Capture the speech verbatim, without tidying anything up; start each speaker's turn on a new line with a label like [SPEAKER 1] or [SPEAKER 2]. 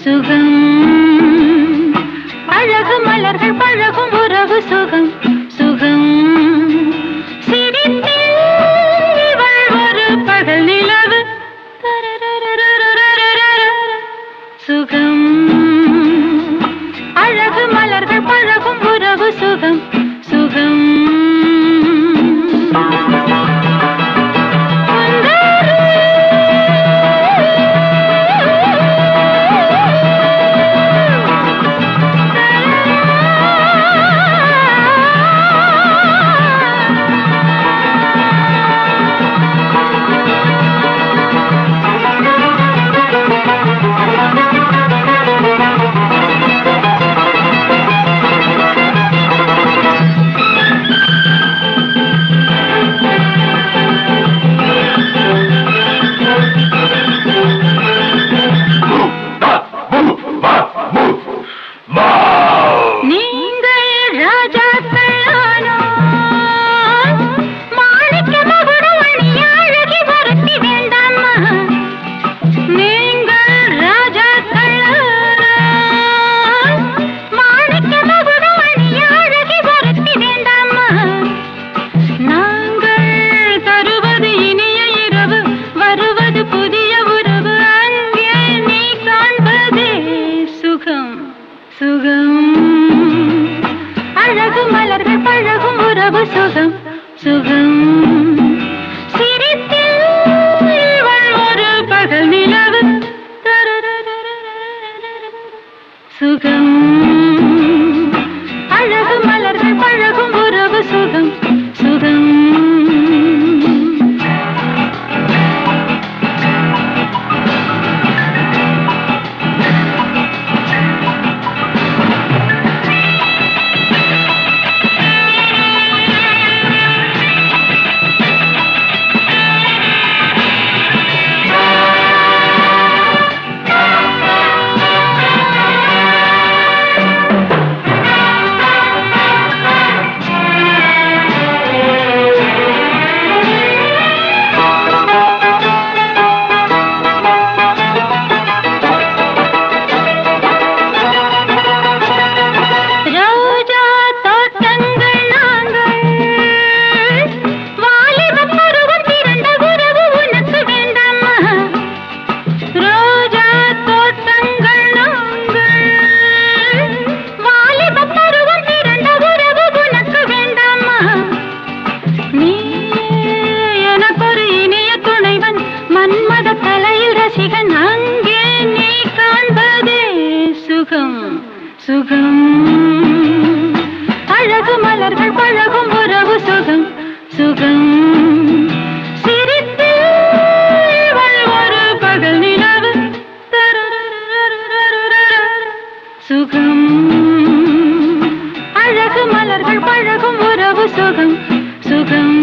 [SPEAKER 1] சுகம் அழகு மலர்கள் பழகும் உறவு சுகம் சுகம் சிரிப்பில் இவள் ஒரு பகல் நிலவு சுகம் அழகு மலர்கள் பழகும் உறவு சுகம் சுகம் அழகு மலர்கள் பழகும் உறவு சுகம் சுகம் சிரிப்பில் இவள் ஒரு பகல் நிலவு சுகம் அழகு மலர்கள் பழகும் உறவு சுகம் சுகம் சுகம் அழகு மலர்கள் பழகும் உறவு சுகம் சுகம் சிரிப்பில் இவள் ஒரு பகல் நிலவு சுகம் அழகு மலர்கள் பழகும் உறவு சுகம் சுகம்